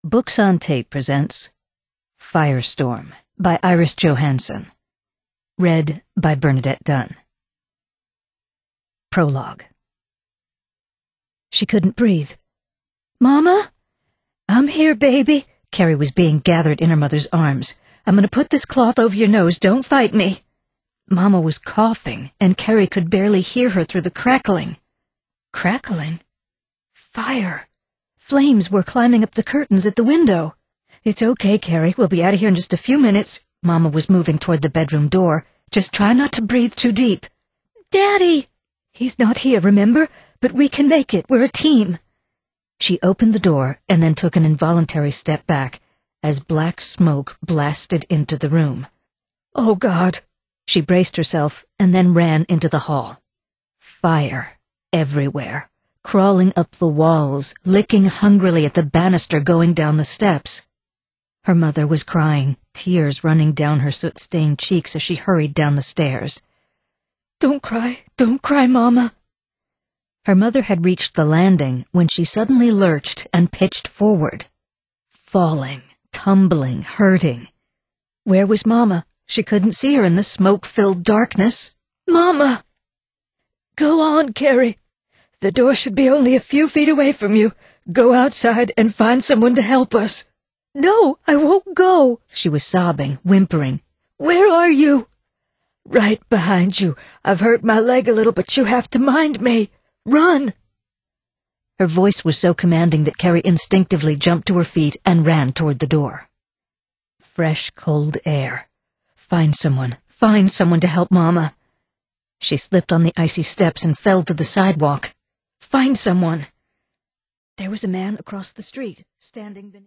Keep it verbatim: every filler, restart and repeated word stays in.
Books on Tape presents Firestorm by Iris Johansen. Read by Bernadette Dunn. Prologue. She couldn't breathe. "Mama? I'm here, baby." Carrie was being gathered in her mother's arms. "I'm going to put this cloth over your nose. Don't fight me." Mama was coughing, and Carrie could barely hear her through the crackling. Crackling? Fire! Flames were climbing up the curtains at the window. "It's okay, Carrie. We'll be out of here in just a few minutes." Mama was moving toward the bedroom door. "Just try not to breathe too deep." "Daddy!" "He's not here, remember? But we can make it. We're a team." She opened the door and then took an involuntary step back as black smoke blasted into the room. "Oh, God!" She braced herself and then ran into the hall. Fire everywhere, crawling up the walls, licking hungrily at the banister going down the steps. Her mother was crying, tears running down her soot-stained cheeks as she hurried down the stairs. "Don't cry, don't cry, Mama." Her mother had reached the landing when she suddenly lurched and pitched forward. Falling, tumbling, hurting. Where was Mama? She couldn't see her in the smoke-filled darkness. "Mama!" "Go on, Carrie. The door should be only a few feet away from you. Go outside and find someone to help us." "No, I won't go." She was sobbing, whimpering. "Where are you?" "Right behind you. I've hurt my leg a little, but you have to mind me. Run!" Her voice was so commanding that Carrie instinctively jumped to her feet and ran toward the door. Fresh, cold air. Find someone. Find someone to help Mama. She slipped on the icy steps and fell to the sidewalk. Find someone. There was a man across the street, standing beneath